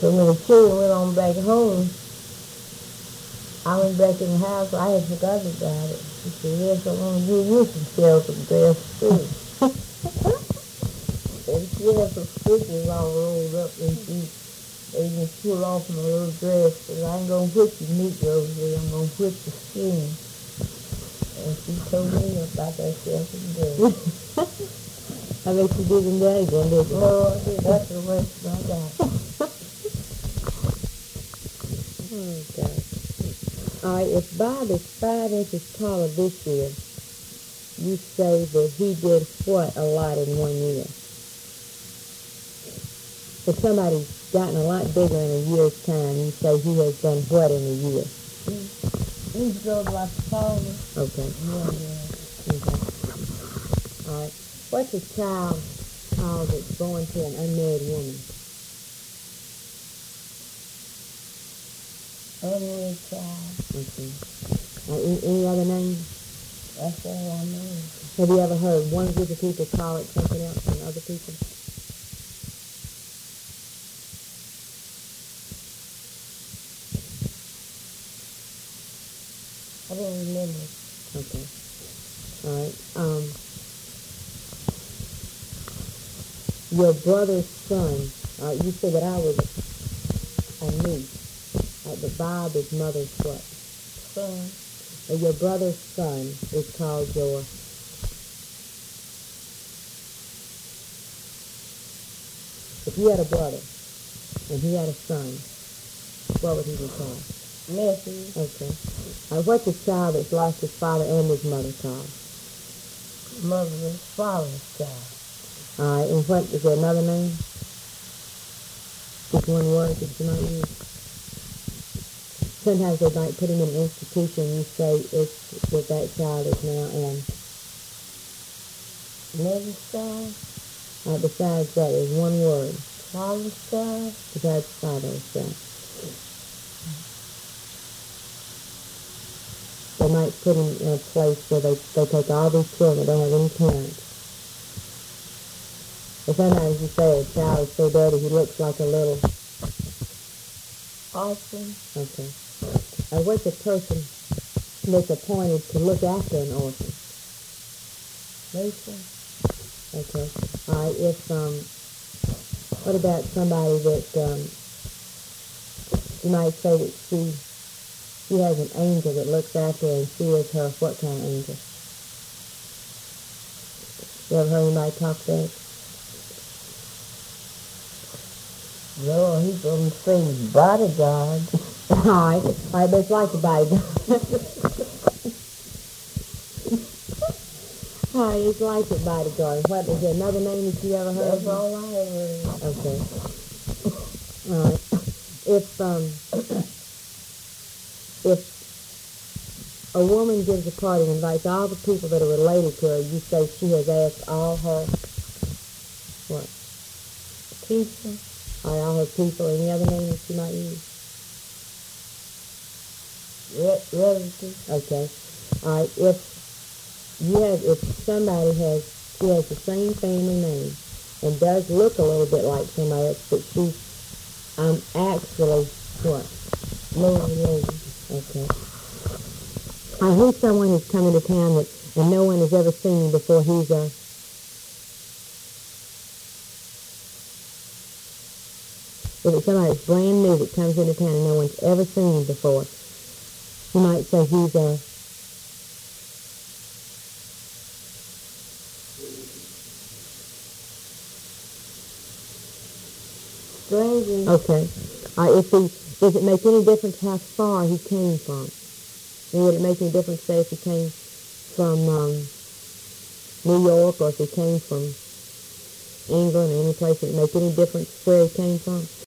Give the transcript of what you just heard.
So when the children went on back home, I went back in the house. I had forgotten about it. She said, yes, I want to give you some shelter dress too. And she had some stitches all rolled up and they can pull off my little dress. But I ain't going to put the meat roses. I'm going to put the skin. And she told me about that shelter dress. I bet you didn't that again, did you? No, I did. That's the rest I got. Oh, God. All right, if Bob is 5 inches taller this year, you say that he did what a lot in 1 year? If somebody's gotten a lot bigger in a year's time, you say he has done what in a year? He's grown like a taller. Okay. Yeah. Okay. All right. What's a child called that's born to an unmarried woman? Unmarried child. Okay. Any other names? That's all I know. Have you ever heard one group of people call it something else than other people? I don't remember. Okay. All right. Your brother's son, you said that I was a niece. But Bob is mother's what? Son. Your brother's son is called your... If you had a brother and he had a son, what would he be called? Nephew. Okay. What's a child that's lost his father and his mother called? Mother's father's child. All right. And what, is there another name? Just one word that you might use? Sometimes they might put him in an institution. You say that child is now in. Mother's child. Besides that, there's one word. Father's child. Besides father's child. They might put him in a place where they take all these children that don't have any parents. But sometimes you say a child is so dirty he looks like a little... Orphan. Okay. What's a person that's appointed to look after an orphan? Mason. Okay. All right. What about somebody that you might say that she has an angel that looks after her and she is her what kind of angel? You ever heard anybody talk that? No, he's going to say bodyguard. All right, but it's like a bodyguard. All right, it's like a bodyguard. What, is there another name that you ever heard? That's all I ever heard. Okay. All right. If a woman gives a party and invites all the people that are related to her, you say she has asked all her what? People. All her people. Any other name that you might use? Relatives. Okay. All right. If somebody has the same family name and does look a little bit like somebody else, but she's actually what? No relation. Okay. I heard someone who's coming to town and no one has ever seen him before. He's if it's somebody that's brand new that comes into town and no one's ever seen him before, you might say he's stranger. okay. Does it make any difference how far he came from? And would it make any difference, say, if he came from New York or if he came from England or any place? Would it make any difference where he came from?